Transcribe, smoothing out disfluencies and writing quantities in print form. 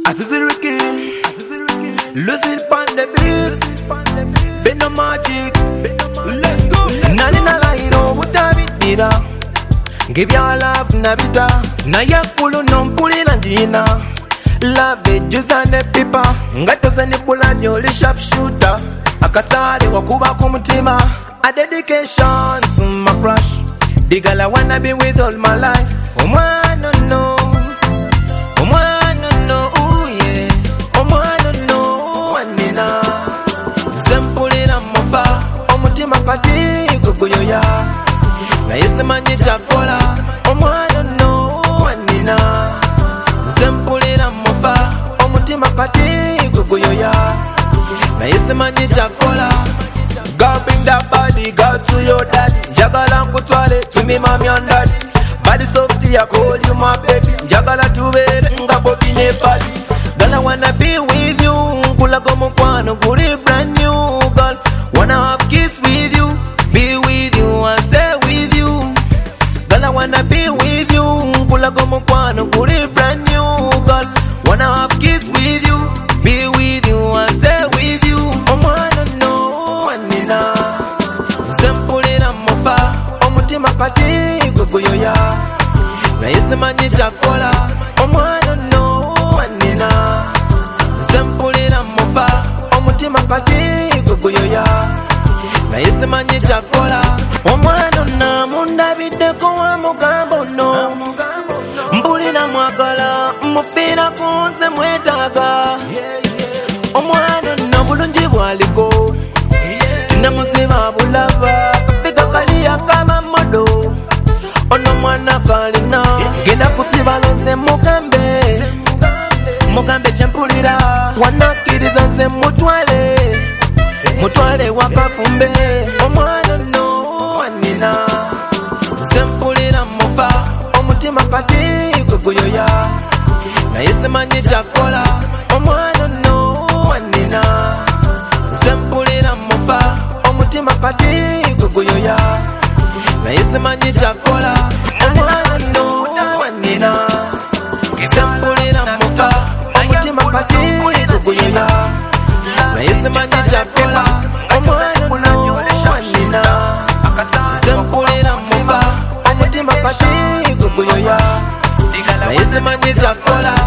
Azizi Ricky, losing pan the beat, Venom magic, let's go. Nani na laino utabitira, give your love nabita, na yakulu nompuli na jina. Love it, juice and the pepper, ngato zani pula nyoli sharp shooter. Akasali wakuba kumutima, a dedication to my crush. The girl I wanna be with all my life. Omwana no, omwana no, ooh yeah. Omwana no, wanina. Zempulira mofa, omutima kati guguyoya. Na yese manje chakola, omwana no, wanina. Zempulira mofa, omutima kati guguyoya. Na yese manje chakola. God bring that body, God to your daddy. Jagala nkutwale to me mommy and daddy. Body softy, I call you my baby. Jagala tubere nga bobi ne body. Girl, I wanna be with you. Kula gomo kwano, kuli brand new. Girl, wanna have kiss with you, be with you and stay with you. Girl, I wanna be with you. Kula gomo kwano, kuli brand new. Girl, wanna have kiss with you, be with you and stay with you. Zempulira mofa, omutima kati guguyoya. Na yese manje chakola, omwana no wanina. Zempulira mofa, omutima kati guguyoya. Na yese manje chakola, omwana na mundabide kwa mugambo no. Mbulira mwagala, mufira kunse mwetaga. Omwana no bulungi bwaliko. Namuziva bulava, kafika kalia kama modo. Ono mwana kalina, genda kusiba lonse mugambe. Mugambe chempulira, wanakiriza nse mutwale. Mutwale wakafumbe, omwana no wanina. Zempulira mofa, omutima kati guguyoya. Na yese manje chakola, omwana no wanina. Zempulira mofa, omutima kati guguyoya. Na yese manje chakola, omwana no wanina. Zempulira mofa, omutima kati guguyoya. Na yese manje chakola, omwana no wanina. Zempulira mofa, omutima kati guguyoya. Na yese manje chakola.